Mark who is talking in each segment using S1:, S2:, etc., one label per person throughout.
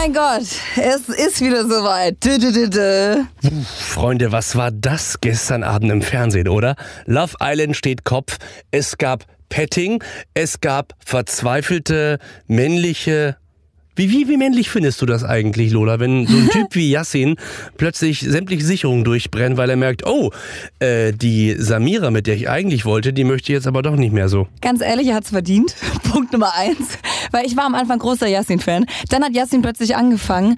S1: Mein Gott, es ist wieder soweit.
S2: Freunde, was war das gestern Abend im Fernsehen, oder? Love Island steht Kopf. Es gab Petting, es gab verzweifelte männliche... Wie männlich findest du das eigentlich, Lola, wenn so ein Typ wie Yassin plötzlich sämtliche Sicherungen durchbrennt, weil er merkt, die Samira, mit der ich eigentlich wollte, die möchte jetzt aber doch nicht mehr so.
S1: Ganz ehrlich, er hat's verdient. Punkt Nummer 1. Weil ich war am Anfang großer Yassin-Fan. Dann hat Yassin plötzlich angefangen,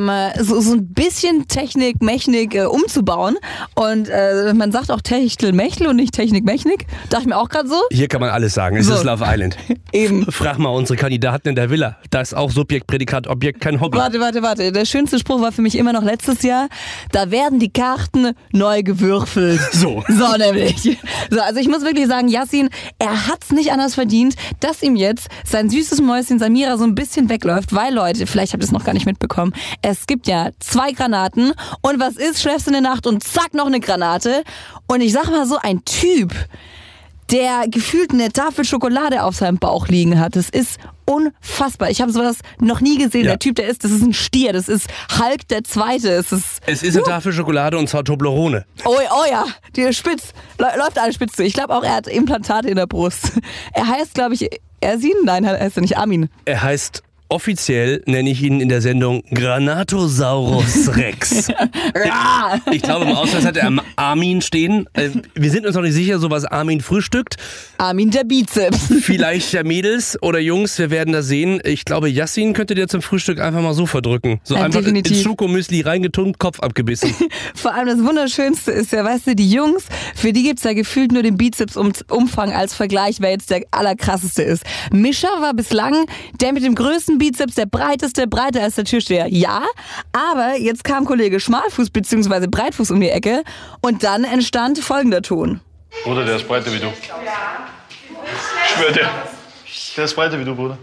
S1: so ein bisschen Technik-Mechnik umzubauen. Und man sagt auch Techtel-Mechtel und nicht Technik-Mechnik. Dachte ich mir auch gerade so.
S2: Hier kann man alles sagen. Es ist Love Island.
S1: Eben.
S2: Frag mal unsere Kandidaten in der Villa. Da ist auch Subjekt, Prädikat, Objekt, kein Hobby.
S1: Warte. Der schönste Spruch war für mich immer noch letztes Jahr. Da werden die Karten neu gewürfelt.
S2: So
S1: nämlich. So, also ich muss wirklich sagen, Yassin, er hat's nicht anders verdient, dass ihm jetzt sein süßes Mäuschen Samira so ein bisschen wegläuft. Weil, Leute, vielleicht habt ihr es noch gar nicht mitbekommen, es gibt ja 2 Granaten. Und was ist? Schläfst in der Nacht und zack, noch eine Granate. Und ich sag mal so, ein Typ, der gefühlt eine Tafel Schokolade auf seinem Bauch liegen hat. Das ist unfassbar. Ich habe sowas noch nie gesehen.
S2: Ja.
S1: Der Typ, das ist ein Stier. Das ist Hulk der Zweite. Es ist
S2: eine Tafel Schokolade und zwar Toblerone.
S1: Oh ja, die spitz. Läuft alles spitz zu. Ich glaube auch, er hat Implantate in der Brust. Er heißt, glaube ich, Ersin? Nein, heißt er nicht Armin.
S2: Er heißt... Offiziell nenne ich ihn in der Sendung Granatosaurus Rex. Ich glaube, im Ausweis hat er Armin stehen. Wir sind uns noch nicht sicher, so was Armin frühstückt.
S1: Armin der Bizeps.
S2: Vielleicht ja Mädels oder Jungs, wir werden das sehen. Ich glaube, Yassin könnte dir zum Frühstück einfach mal so verdrücken. So einfach ins Schokomüsli reingetunkt, Kopf abgebissen.
S1: Vor allem das Wunderschönste ist ja, weißt du, die Jungs, für die gibt's ja gefühlt nur den Bizepsumfang als Vergleich, wer jetzt der allerkrasseste ist. Mischa war bislang der mit dem größten Bizeps, der breiteste, breiter als der Türsteher. Ja, aber jetzt kam Kollege Schmalfuß bzw. Breitfuß um die Ecke und dann entstand folgender Ton.
S3: Bruder, der ist breiter wie du. Ich schwör dir. Der ist breiter wie du, Bruder.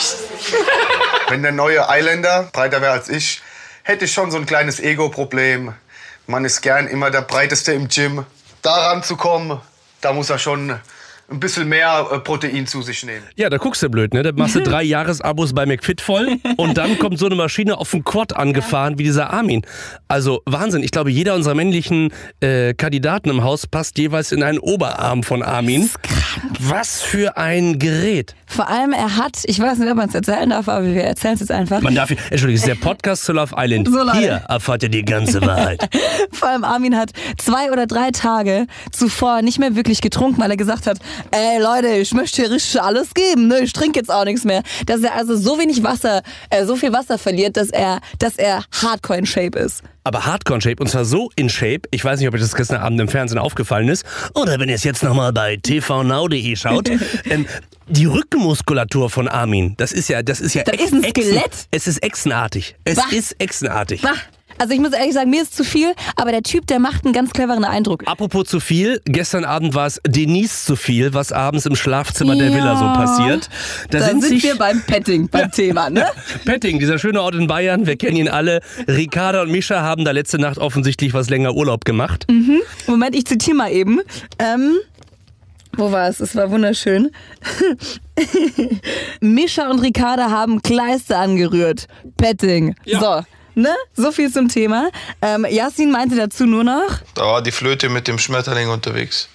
S4: Wenn der neue Islander breiter wäre als ich, hätte ich schon so ein kleines Ego-Problem. Man ist gern immer der Breiteste im Gym. Da ranzukommen, da muss er schon ein bisschen mehr Protein zu sich nehmen.
S2: Ja, da guckst du blöd, ne? Da machst du 3 Jahresabos bei McFit voll und dann kommt so eine Maschine auf den Quad angefahren wie dieser Armin. Also Wahnsinn. Ich glaube, jeder unserer männlichen Kandidaten im Haus passt jeweils in einen Oberarm von Armin.
S1: Das ist krank.
S2: Was für ein Gerät.
S1: Vor allem, er hat, ich weiß nicht, ob man es erzählen darf, aber wir erzählen es jetzt einfach.
S2: Man darf, Entschuldigung, es ist der Podcast zu Love Island.
S1: So,
S2: hier erfahrt ihr die ganze Wahrheit.
S1: Vor allem Armin hat 2 oder 3 Tage zuvor nicht mehr wirklich getrunken, weil er gesagt hat, ey Leute, ich möchte hier richtig alles geben, ne? Ich trinke jetzt auch nichts mehr. Dass er also so wenig Wasser, so viel Wasser verliert, dass er hardcore in Shape ist.
S2: Aber Hardcore in Shape, und zwar so in Shape, ich weiß nicht, ob euch das gestern Abend im Fernsehen aufgefallen ist, oder wenn ihr es jetzt nochmal bei tvnow.de schaut, die Rückenmuskulatur von Armin, das ist ein
S1: Skelett.
S2: Es ist echsenartig.
S1: Bah. Also ich muss ehrlich sagen, mir ist zu viel, aber der Typ, der macht einen ganz cleveren Eindruck.
S2: Apropos zu viel, gestern Abend war es Denise zu viel, was abends im Schlafzimmer der Villa so passiert.
S1: Da sind wir beim Petting, beim Thema, ne?
S2: Petting, dieser schöne Ort in Bayern, wir kennen ihn alle. Ricarda und Mischa haben da letzte Nacht offensichtlich was länger Urlaub gemacht.
S1: Moment, ich zitiere mal eben. Wo war es? Es war wunderschön. Mischa und Ricarda haben Kleister angerührt. Petting.
S2: Ja.
S1: So. Ne? So viel zum Thema. Yassin meinte dazu nur noch...
S3: Da war die Flöte mit dem Schmetterling unterwegs.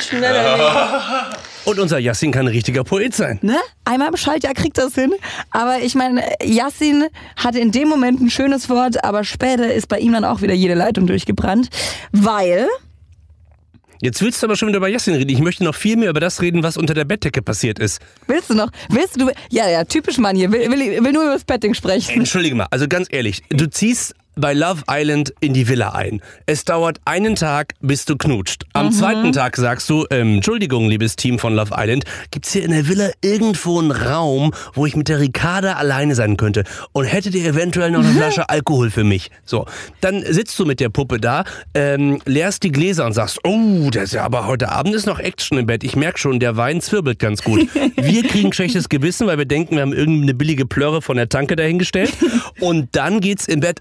S2: Und unser Yassin kann ein richtiger Poet sein.
S1: Ne? Einmal im Schaltjahr kriegt das hin. Aber ich meine, Yassin hatte in dem Moment ein schönes Wort, aber später ist bei ihm dann auch wieder jede Leitung durchgebrannt. Weil...
S2: Jetzt willst du aber schon wieder über Yassin reden. Ich möchte noch viel mehr über das reden, was unter der Bettdecke passiert ist.
S1: Willst du noch? Ja, typisch Mann hier. Will nur über das Petting sprechen.
S2: Entschuldige mal, also ganz ehrlich, du ziehst bei Love Island in die Villa ein. Es dauert einen Tag, bis du knutscht. Am zweiten Tag sagst du, Entschuldigung, liebes Team von Love Island, gibt's hier in der Villa irgendwo einen Raum, wo ich mit der Ricarda alleine sein könnte? Und hättet ihr eventuell noch eine Flasche Alkohol für mich? So, dann sitzt du mit der Puppe da, leerst die Gläser und sagst, oh, das ist ja aber heute Abend ist noch Action im Bett. Ich merke schon, der Wein zwirbelt ganz gut. Wir kriegen schlechtes Gewissen, weil wir denken, wir haben irgendeine billige Plörre von der Tanke dahingestellt. Und dann geht's im Bett aber so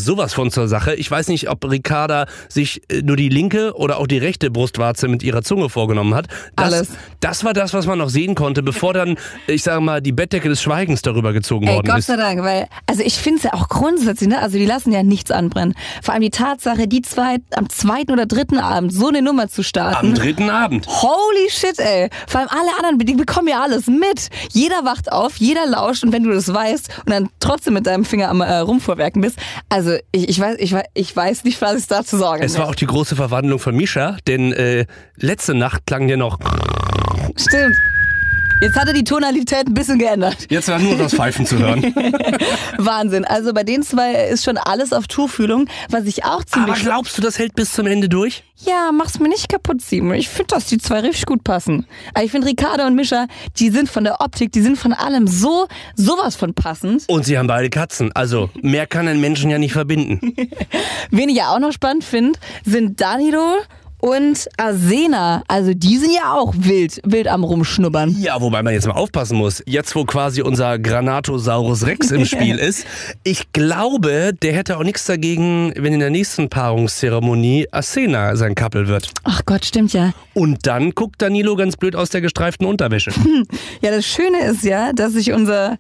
S2: sowas von zur Sache. Ich weiß nicht, ob Ricarda sich nur die linke oder auch die rechte Brustwarze mit ihrer Zunge vorgenommen hat. Das war das, was man noch sehen konnte, bevor dann, ich sage mal, die Bettdecke des Schweigens darüber gezogen worden ist.
S1: Gott sei Dank, weil, also ich finde es ja auch grundsätzlich, ne, also die lassen ja nichts anbrennen. Vor allem die Tatsache, die zwei am 2. oder 3. Abend so eine Nummer zu starten.
S2: Am 3. Abend.
S1: Holy shit, ey. Vor allem alle anderen, die bekommen ja alles mit. Jeder wacht auf, jeder lauscht und wenn du das weißt und dann trotzdem mit deinem Finger am Rumvorwerken bist, also ich weiß nicht, was ich dazu sagen
S2: Es war auch die große Verwandlung von Mischa, denn letzte Nacht klang der noch.
S1: Stimmt. Jetzt hat er die Tonalität ein bisschen geändert.
S2: Jetzt war nur das Pfeifen zu hören.
S1: Wahnsinn. Also bei den zwei ist schon alles auf Tuchfühlung, was ich auch ziemlich...
S2: Aber glaubst du, das hält bis zum Ende durch?
S1: Ja, mach's mir nicht kaputt, Simon. Ich finde, dass die zwei richtig gut passen. Aber ich finde, Ricarda und Mischa, die sind von der Optik, die sind von allem sowas von passend.
S2: Und sie haben beide Katzen. Also mehr kann ein Menschen ja nicht verbinden.
S1: Wen ich ja auch noch spannend finde, sind Danilo und Arsena. Also die sind ja auch wild am Rumschnuppern.
S2: Ja, wobei man jetzt mal aufpassen muss. Jetzt, wo quasi unser Granatosaurus Rex im Spiel ist, ich glaube, der hätte auch nichts dagegen, wenn in der nächsten Paarungszeremonie Arsena sein Couple wird.
S1: Ach Gott, stimmt ja.
S2: Und dann guckt Danilo ganz blöd aus der gestreiften Unterwäsche.
S1: Ja, das Schöne ist ja, dass sich unser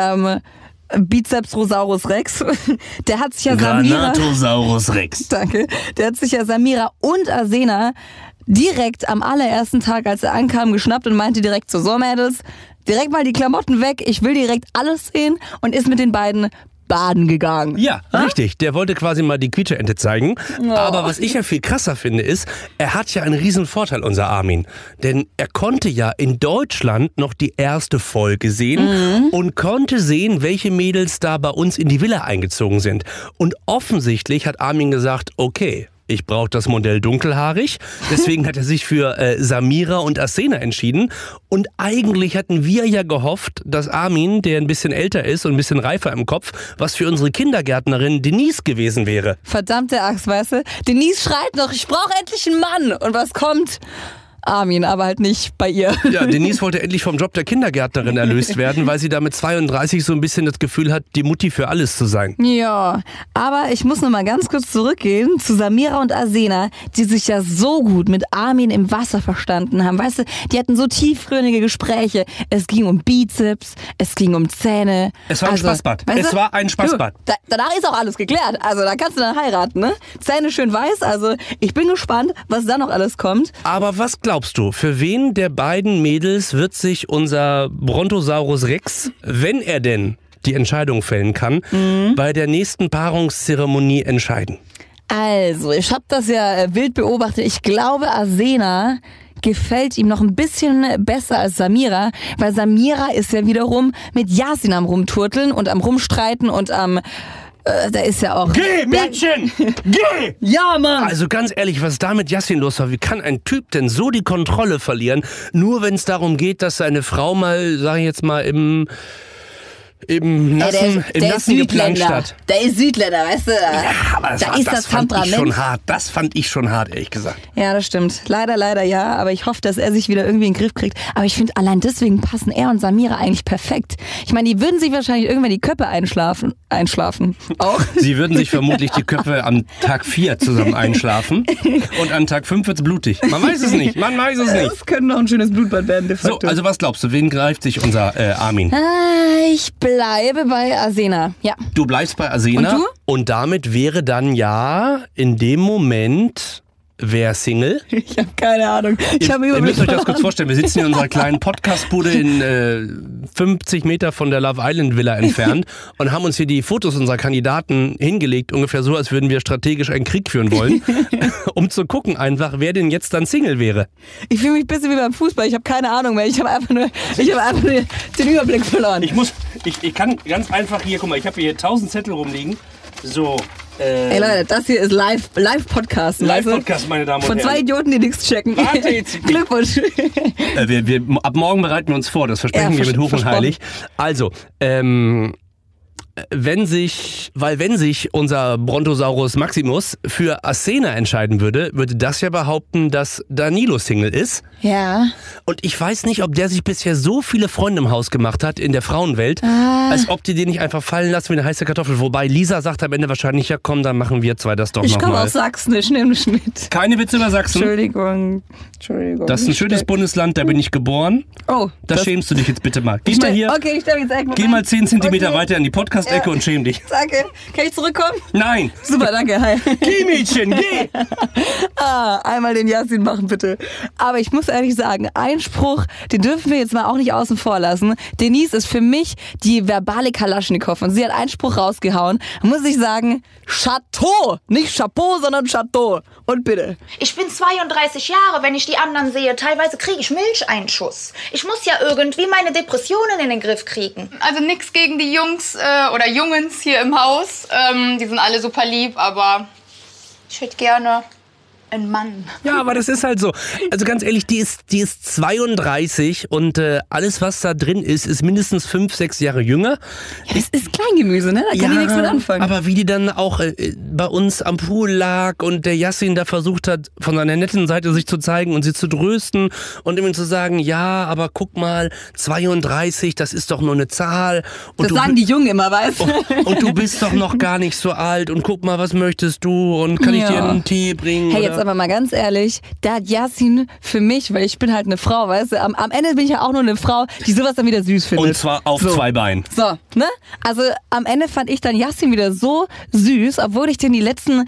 S1: Bizeps-Rosaurus Rex, der hat sich ja
S2: Granatosaurus Rex.
S1: Danke. Der hat sich ja Samira und Arsena direkt am allerersten Tag, als er ankam, geschnappt und meinte direkt so Mädels, direkt mal die Klamotten weg, ich will direkt alles sehen und ist mit den beiden baden gegangen.
S2: Ja, richtig. Der wollte quasi mal die Quietscheente zeigen. Oh. Aber was ich ja viel krasser finde, ist, er hat ja einen riesen Vorteil, unser Armin. Denn er konnte ja in Deutschland noch die erste Folge sehen und konnte sehen, welche Mädels da bei uns in die Villa eingezogen sind. Und offensichtlich hat Armin gesagt, okay, ich brauche das Modell dunkelhaarig. Deswegen hat er sich für Samira und Arsena entschieden. Und eigentlich hatten wir ja gehofft, dass Armin, der ein bisschen älter ist und ein bisschen reifer im Kopf, was für unsere Kindergärtnerin Denise gewesen wäre.
S1: Verdammte Axt, weißt du? Denise schreit noch, ich brauche endlich einen Mann. Und was kommt? Armin, aber halt nicht bei ihr.
S2: Ja, Denise wollte endlich vom Job der Kindergärtnerin erlöst werden, weil sie da mit 32 so ein bisschen das Gefühl hat, die Mutti für alles zu sein.
S1: Ja, aber ich muss noch mal ganz kurz zurückgehen zu Samira und Arsena, die sich ja so gut mit Armin im Wasser verstanden haben. Weißt du, die hatten so tiefgründige Gespräche. Es ging um Bizeps, es ging um Zähne.
S2: Es war ein Spaßbad.
S1: Weißt du?
S2: War ein Spaßbad.
S1: Du, danach ist auch alles geklärt. Also da kannst du dann heiraten, ne? Zähne schön weiß. Also ich bin gespannt, was da noch alles kommt.
S2: Aber was glaubst du, für wen der beiden Mädels wird sich unser Brontosaurus Rex, wenn er denn die Entscheidung fällen kann, bei der nächsten Paarungszeremonie entscheiden?
S1: Also, ich habe das ja wild beobachtet. Ich glaube, Arsena gefällt ihm noch ein bisschen besser als Samira, weil Samira ist ja wiederum mit Yasin am Rumturteln und am Rumstreiten und am... da ist ja auch...
S2: Geh, Mädchen! Geh!
S1: Ja, Mann!
S2: Also ganz ehrlich, was da mit Yasin los war, wie kann ein Typ denn so die Kontrolle verlieren, nur wenn es darum geht, dass seine Frau mal, sag ich jetzt mal, im nassen geplanscht hat.
S1: Der ist Südländer, weißt du?
S2: Ja, aber
S1: da ist das Temperament.
S2: Das fand ich schon hart, ehrlich gesagt.
S1: Ja, das stimmt. Leider ja. Aber ich hoffe, dass er sich wieder irgendwie in den Griff kriegt. Aber ich finde, allein deswegen passen er und Samira eigentlich perfekt. Ich meine, die würden sich wahrscheinlich irgendwann die Köpfe einschlafen. Auch.
S2: Sie würden sich vermutlich die Köpfe am Tag 4 zusammen einschlafen. Und an Tag 5 wird's blutig. Man weiß es nicht.
S1: Das könnte noch ein schönes Blutbad werden, de facto.
S2: So, also was glaubst du, wen greift sich unser Armin?
S1: Ich bleibe bei Arsena, ja.
S2: Du bleibst bei Arsena.
S1: Und du?
S2: Und damit wäre dann ja in dem Moment... Wer Single?
S1: Ich habe keine Ahnung.
S2: Ihr müsst euch das kurz vorstellen. Wir sitzen hier in unserer kleinen Podcastbude in 50 Meter von der Love Island Villa entfernt und haben uns hier die Fotos unserer Kandidaten hingelegt, ungefähr so, als würden wir strategisch einen Krieg führen wollen, um zu gucken einfach, wer denn jetzt dann Single wäre.
S1: Ich fühle mich ein bisschen wie beim Fußball. Ich habe keine Ahnung mehr. Ich habe einfach nur den Überblick verloren.
S2: Ich kann ganz einfach hier, guck mal, ich habe hier 1000 Zettel rumliegen. So.
S1: Ey Leute, das hier ist Live-Podcast.
S2: Live-Podcast, meine Damen und Herren.
S1: Von zwei Idioten, die nichts checken.
S2: Warte jetzt.
S1: Glückwunsch.
S2: Ab morgen bereiten wir uns vor, das versprechen wir mit Hoch und Heilig. Also, wenn sich unser Brontosaurus Maximus für Arsena entscheiden würde das ja behaupten, dass Danilo Single ist.
S1: Ja.
S2: Und ich weiß nicht, ob der sich bisher so viele Freunde im Haus gemacht hat in der Frauenwelt, als ob die den nicht einfach fallen lassen wie eine heiße Kartoffel. Wobei Lisa sagt am Ende wahrscheinlich, ja komm, dann machen wir zwei das doch
S1: Ich
S2: nochmal.
S1: komme aus Sachsen, ich nehme mich mit.
S2: Keine Witze über Sachsen.
S1: Entschuldigung.
S2: Das ist ein schönes Bundesland, da bin ich geboren.
S1: Oh.
S2: Da schämst du dich jetzt bitte mal. Geh mal hier.
S1: Okay, ich stelle jetzt
S2: Geh mal 10 Zentimeter weiter in die Podcast-Ecke und schäm dich.
S1: Danke. Kann ich zurückkommen?
S2: Nein.
S1: Super, danke. Hi.
S2: Geh, Mädchen, geh.
S1: Einmal den Yasin machen, bitte. Aber ich muss ehrlich sagen, ein Spruch, den dürfen wir jetzt mal auch nicht außen vor lassen. Denise ist für mich die verbale Kalaschnikow und sie hat einen Spruch rausgehauen. Da muss ich sagen, Chateau. Nicht Chapeau, sondern Chateau. Und bitte.
S5: Ich bin 32 Jahre, wenn ich die anderen sehe. Teilweise kriege ich Milcheinschuss. Ich muss ja irgendwie meine Depressionen in den Griff kriegen.
S6: Also nichts gegen die Jungs oder Jungens hier im Haus. Die sind alle super lieb, aber ich hätte gerne einen Mann.
S2: Ja, aber das ist halt so. Also ganz ehrlich, die ist 32 und alles, was da drin ist mindestens 5, 6 Jahre jünger.
S1: Ja, das ist Kleingemüse, ne? Da kann die nichts mit anfangen.
S2: Aber wie die dann auch bei uns am Pool lag und der Yasin da versucht hat, von seiner netten Seite sich zu zeigen und sie zu trösten und ihm zu sagen, ja, aber guck mal, 32, das ist doch nur eine Zahl. Und
S1: das sagen die Jungen immer, weißt du?
S2: Und du bist doch noch gar nicht so alt und guck mal, was möchtest du und kann ich dir einen Tee bringen?
S1: Hey, jetzt aber mal ganz ehrlich, da hat Yasin für mich, weil ich bin halt eine Frau, weißt du, am Ende bin ich ja auch nur eine Frau, die sowas dann wieder süß findet.
S2: Und zwar auf 2 Beinen.
S1: So, ne? Also am Ende fand ich dann Yasin wieder so süß, obwohl ich den die letzten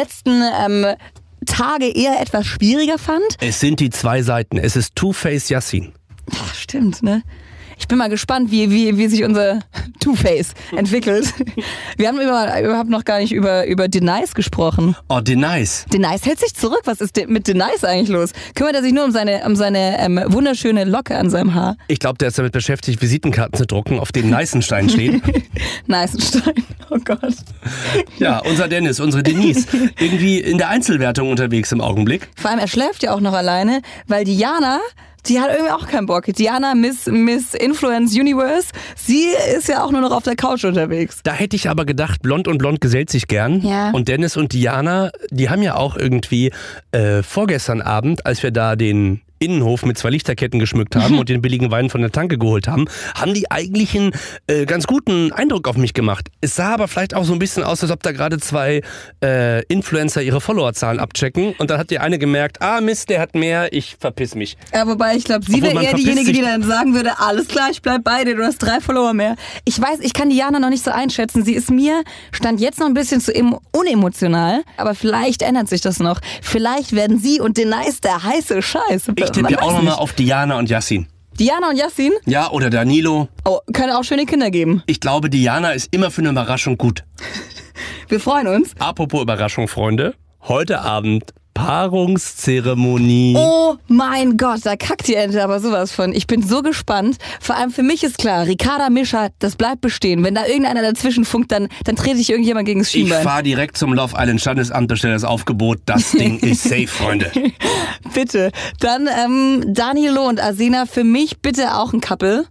S1: Tage eher etwas schwieriger fand.
S2: Es sind die 2 Seiten. Es ist Two-Face Yasin.
S1: Ach, stimmt, ne? Ich bin mal gespannt, wie sich unser Two-Face entwickelt. Wir haben überhaupt noch gar nicht über Denice gesprochen.
S2: Oh, Denice.
S1: Denice hält sich zurück. Was ist mit Denice eigentlich los? Kümmert er sich nur um seine wunderschöne Locke an seinem Haar?
S2: Ich glaube, der ist damit beschäftigt, Visitenkarten zu drucken, auf denen Neißenstein steht.
S1: Neißenstein, oh Gott.
S2: Ja, unser Dennis, unsere Denise. Irgendwie in der Einzelwertung unterwegs im Augenblick.
S1: Vor allem, er schläft ja auch noch alleine, weil Diana... Die hat irgendwie auch keinen Bock. Diana, Miss Influence Universe, sie ist ja auch nur noch auf der Couch unterwegs.
S2: Da hätte ich aber gedacht, Blond und Blond gesellt sich gern.
S1: Ja.
S2: Und Dennis und Diana, die haben ja auch irgendwie vorgestern Abend, als wir da den Innenhof mit 2 Lichterketten geschmückt haben und den billigen Wein von der Tanke geholt haben die eigentlich einen ganz guten Eindruck auf mich gemacht. Es sah aber vielleicht auch so ein bisschen aus, als ob da gerade 2 Influencer ihre Followerzahlen abchecken und dann hat die eine gemerkt, Mist, der hat mehr, ich verpiss mich.
S1: Ja, wobei ich glaube, sie wäre eher diejenige, die dann sagen würde, alles klar, ich bleib bei dir, du hast 3 Follower mehr. Ich weiß, ich kann Diana noch nicht so einschätzen. Sie ist mir, stand jetzt noch ein bisschen zu unemotional, aber vielleicht ändert sich das noch. Vielleicht werden sie und Denice der heiße Scheiß.
S2: Ich tippe ja auch nochmal auf Diana und Yasin.
S1: Diana und Yasin?
S2: Ja, oder Danilo.
S1: Oh, können auch schöne Kinder geben.
S2: Ich glaube, Diana ist immer für eine Überraschung gut.
S1: Wir freuen uns.
S2: Apropos Überraschung, Freunde. Heute Abend Paarungszeremonie.
S1: Oh mein Gott, da kackt die Ente aber sowas von. Ich bin so gespannt. Vor allem für mich ist klar, Ricarda Mischa, das bleibt bestehen. Wenn da irgendeiner dazwischen funkt, dann trete ich irgendjemand gegen das
S2: Ich
S1: Schienbein.
S2: fahre direkt zum Love Island Standesamt, bestelle das Aufgebot. Das Ding ist safe, Freunde.
S1: Bitte. Dann Danilo und Arsena, für mich bitte auch ein Couple.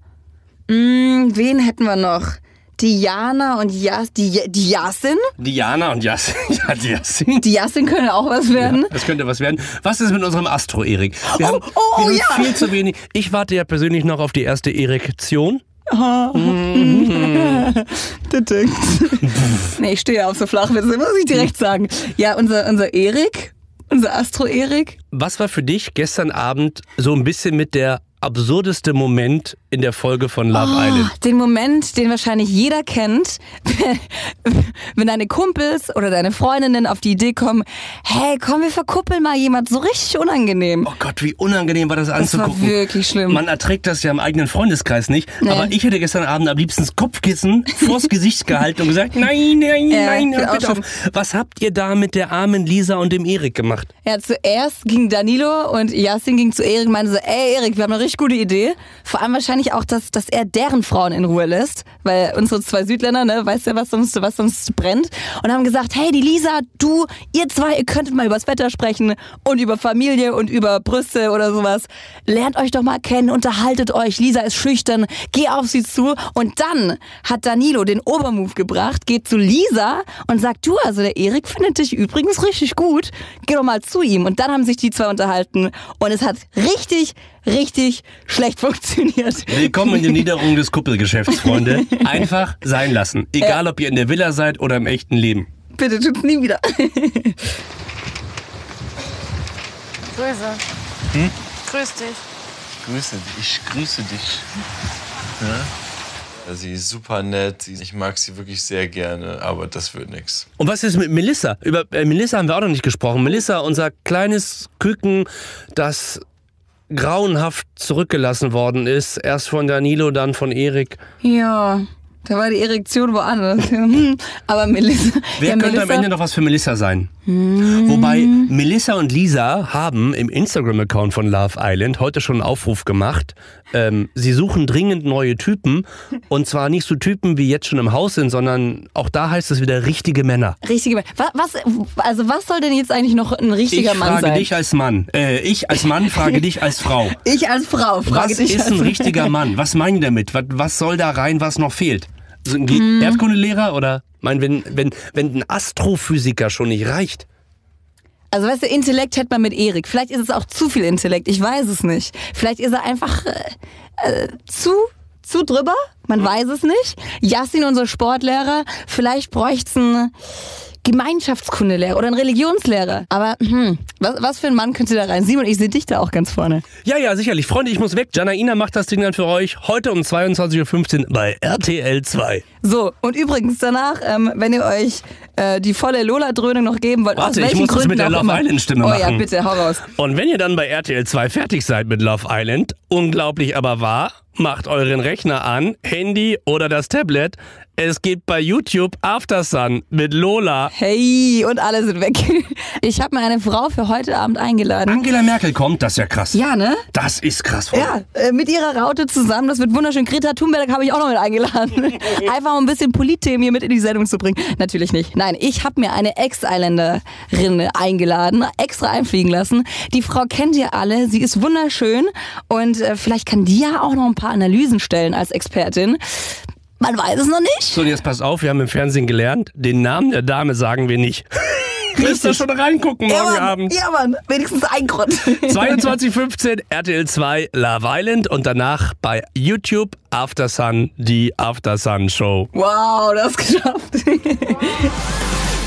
S1: Wen hätten wir noch? Diana und die Yasin?
S2: Diana und Yasin. Ja, die Yasin.
S1: Die Yasin können auch was werden.
S2: Ja, das könnte was werden. Was ist mit unserem Astro, Erik? Wir haben
S1: ja.
S2: viel zu wenig. Ich warte ja persönlich noch auf die erste Erektion.
S1: Nee, ich stehe auf so Flachwitze, muss ich direkt sagen. Ja, unser Erik, unser Astro-Erik.
S2: Was war für dich gestern Abend so ein bisschen mit der absurdeste Moment in der Folge von Love Island?
S1: Den Moment, den wahrscheinlich jeder kennt, wenn deine Kumpels oder deine Freundinnen auf die Idee kommen, hey, komm, wir verkuppeln mal jemand, so richtig unangenehm.
S2: Oh Gott, wie unangenehm war das anzugucken.
S1: Das war wirklich schlimm.
S2: Man erträgt das ja im eigenen Freundeskreis nicht.
S1: Nee.
S2: Aber ich hätte gestern Abend am liebsten das Kopfkissen vors Gesicht gehalten und gesagt, nein, bitte auf. Was habt ihr da mit der armen Lisa und dem Erik gemacht?
S1: Ja, zuerst ging Danilo und Yasin ging zu Erik und meinte so, ey Erik, wir haben eine richtig gute Idee. Vor allem wahrscheinlich auch, dass er deren Frauen in Ruhe lässt. Weil unsere 2 Südländer, ne, weißt ja, was uns brennt. Und haben gesagt, hey, die Lisa, du, ihr 2, ihr könntet mal übers Wetter sprechen und über Familie und über Brüste oder sowas. Lernt euch doch mal kennen, unterhaltet euch. Lisa ist schüchtern, geh auf sie zu. Und dann hat Danilo den Obermove gebracht, geht zu Lisa und sagt, du, also der Erik findet dich übrigens richtig gut. Geh doch mal zu ihm. Und dann haben sich die 2 unterhalten und es hat richtig, richtig schlecht funktioniert.
S2: Willkommen in der Niederung des Kuppelgeschäfts, Freunde. Einfach sein lassen. Egal, ob ihr in der Villa seid oder im echten Leben.
S1: Bitte tut's nie wieder.
S6: Grüße. Grüß dich.
S7: Ich grüße dich. Ja? Sie ist super nett. Ich mag sie wirklich sehr gerne, aber das wird nix.
S2: Und was ist mit Melissa? Über Melissa haben wir auch noch nicht gesprochen. Melissa, unser kleines Küken, das grauenhaft zurückgelassen worden ist. Erst von Danilo, dann von Erik.
S1: Ja, da war die Erektion woanders. Aber Melissa...
S2: Wer könnte am Ende noch was für Melissa sein? Wobei Melissa und Lisa haben im Instagram-Account von Love Island heute schon einen Aufruf gemacht. Sie suchen dringend neue Typen. Und zwar nicht so Typen, wie jetzt schon im Haus sind, sondern auch da heißt es wieder richtige Männer.
S1: Richtige Männer. Was soll denn jetzt eigentlich noch ein richtiger Mann sein?
S2: Ich frage dich als Mann. Ich als Mann frage dich als Frau.
S1: Ich als Frau frage dich als
S2: Was ist ein richtiger Mann? Was meinen die damit? Was soll da rein, was noch fehlt? So ein Erdkundelehrer oder? Ich meine, wenn ein Astrophysiker schon nicht reicht.
S1: Also weißt du, Intellekt hätte man mit Erik. Vielleicht ist es auch zu viel Intellekt, ich weiß es nicht. Vielleicht ist er einfach zu drüber, man weiß es nicht. Yassin, unser Sportlehrer, vielleicht bräuchte es einen Gemeinschaftskundelehrer oder einen Religionslehrer. Aber was für ein Mann könnte da rein? Simon, ich sehe dich da auch ganz vorne.
S2: Ja, sicherlich. Freunde, ich muss weg. Janaina macht das Ding dann für euch heute um 22.15 Uhr bei RTL 2.
S1: So, und übrigens danach, wenn ihr euch die volle Lola-Dröhnung noch geben wollt,
S2: Warte,
S1: aus welchen
S2: ich muss das
S1: Gründen
S2: mit der
S1: auch
S2: Love
S1: immer.
S2: Island-Stimme machen.
S1: Oh ja, bitte, hau raus.
S2: Und wenn ihr dann bei RTL 2 fertig seid mit Love Island, unglaublich aber wahr, macht euren Rechner an, Handy oder das Tablet. Es gibt bei YouTube Aftersun mit Lola.
S1: Hey, und alle sind weg. Ich habe mir eine Frau für heute Abend eingeladen.
S2: Angela Merkel kommt, das ist ja krass.
S1: Ja, ne?
S2: Das ist krass. Freunde.
S1: Ja, mit ihrer Raute zusammen, das wird wunderschön. Greta Thunberg habe ich auch noch mit eingeladen. Einfach um ein bisschen Politthemen hier mit in die Sendung zu bringen. Natürlich nicht. Nein, ich habe mir eine Ex-Isländerin eingeladen, extra einfliegen lassen. Die Frau kennt ihr alle, sie ist wunderschön und vielleicht kann die ja auch noch ein paar Analysen stellen als Expertin. Man weiß es noch nicht.
S2: So, jetzt pass auf, wir haben im Fernsehen gelernt, den Namen der Dame sagen wir nicht. Müsst ihr schon reingucken morgen Abend.
S1: Ja, Mann, wenigstens ein Grund.
S2: 22.15 RTL 2 Love Island und danach bei YouTube Aftersun, die Aftersun Show.
S1: Wow, das geschafft.